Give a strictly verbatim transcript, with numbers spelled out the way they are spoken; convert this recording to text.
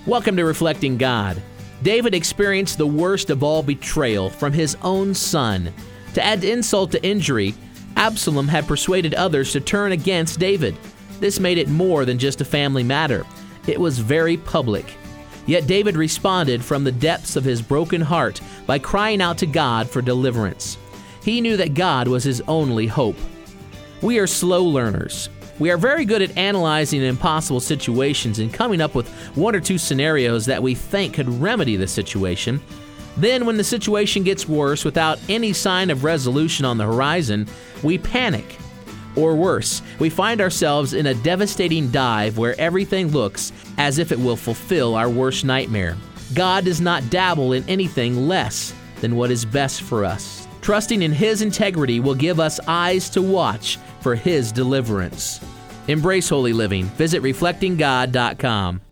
Welcome to Reflecting God. David experienced the worst of all betrayal from his own son. To add insult to injury, Absalom had persuaded others to turn against David. This made it more than just a family matter. It was very public. Yet David responded from the depths of his broken heart by crying out to God for deliverance. He knew that God was his only hope. We are slow learners. We are very good at analyzing impossible situations and coming up with one or two scenarios that we think could remedy the situation. Then, when the situation gets worse without any sign of resolution on the horizon, we panic. Or worse, we find ourselves in a devastating dive where everything looks as if it will fulfill our worst nightmare. God does not dabble in anything less than what is best for us. Trusting in His integrity will give us eyes to watch for His deliverance. Embrace holy living. Visit reflecting god dot com.